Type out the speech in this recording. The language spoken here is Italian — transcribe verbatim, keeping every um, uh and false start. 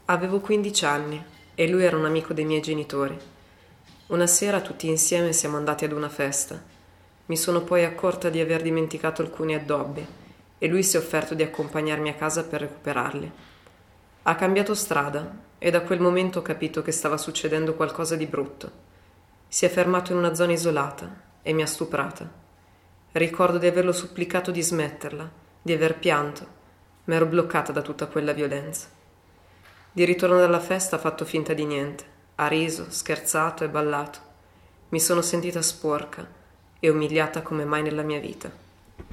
Avevo quindici anni e lui era un amico dei miei genitori. Una sera tutti insieme siamo andati ad una festa. Mi sono poi accorta di aver dimenticato alcuni addobbi e lui si è offerto di accompagnarmi a casa per recuperarli. Ha cambiato strada e da quel momento ho capito che stava succedendo qualcosa di brutto. Si è fermato in una zona isolata e mi ha stuprata. Ricordo di averlo supplicato di smetterla, di aver pianto, ma ero bloccata da tutta quella violenza. Di ritorno dalla festa ha fatto finta di niente, ha riso, scherzato e ballato. Mi sono sentita sporca e umiliata come mai nella mia vita.